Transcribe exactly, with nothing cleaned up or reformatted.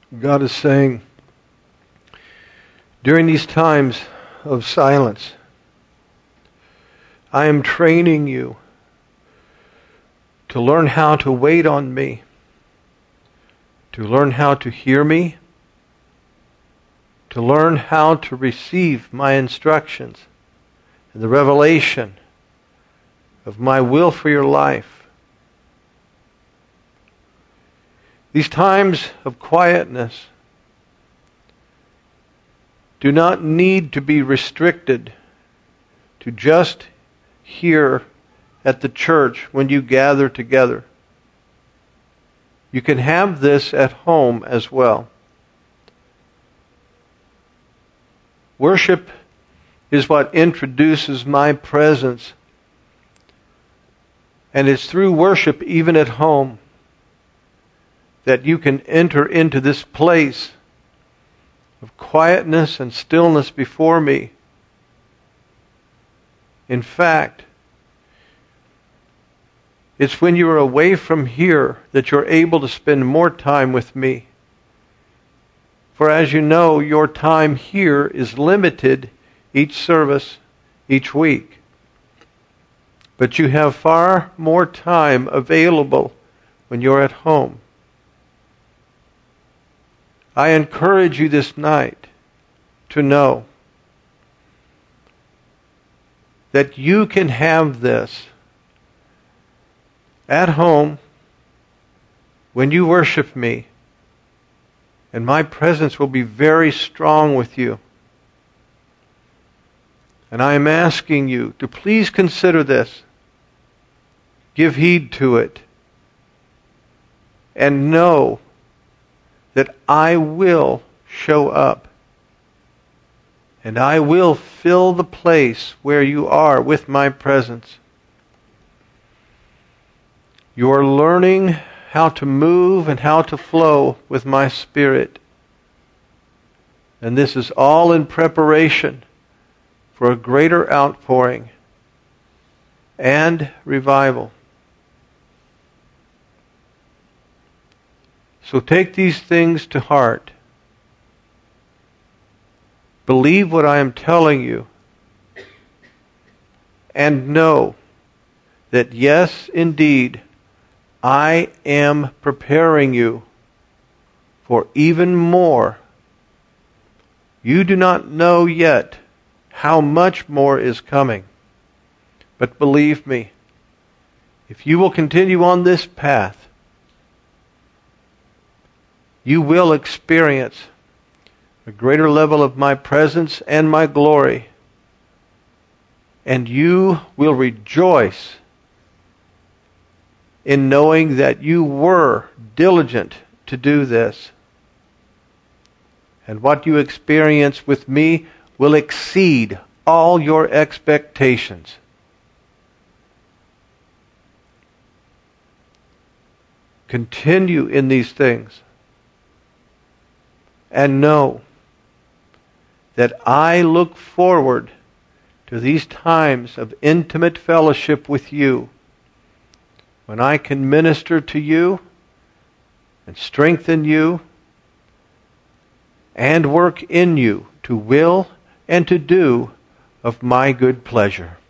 God is saying, during these times of silence, I am training you to learn how to wait on me, to learn how to hear me, to learn how to receive my instructions and the revelation of my will for your life. These times of quietness do not need to be restricted to just here at the church when you gather together. You can have this at home as well. Worship is what introduces my presence. And it's through worship, even at home, that you can enter into this place of quietness and stillness before me. In fact, it's when you are away from here that you're able to spend more time with me. For as you know, your time here is limited each service, each week. But you have far more time available when you're at home. I encourage you this night to know that you can have this at home when you worship me, and my presence will be very strong with you. And I am asking you to please consider this. Give heed to it. And know that I will show up. And I will fill the place where you are with my presence. You are learning how to move and how to flow with my Spirit. And this is all in preparation for a greater outpouring and revival. So take these things to heart. Believe what I am telling you. And know that yes, indeed, I am preparing you for even more. You do not know yet how much more is coming. But believe me, if you will continue on this path, you will experience a greater level of my presence and my glory. And you will rejoice in knowing that you were diligent to do this. And what you experience with me will exceed all your expectations. Continue in these things. And know that I look forward to these times of intimate fellowship with you, when I can minister to you and strengthen you and work in you to will and to do of my good pleasure.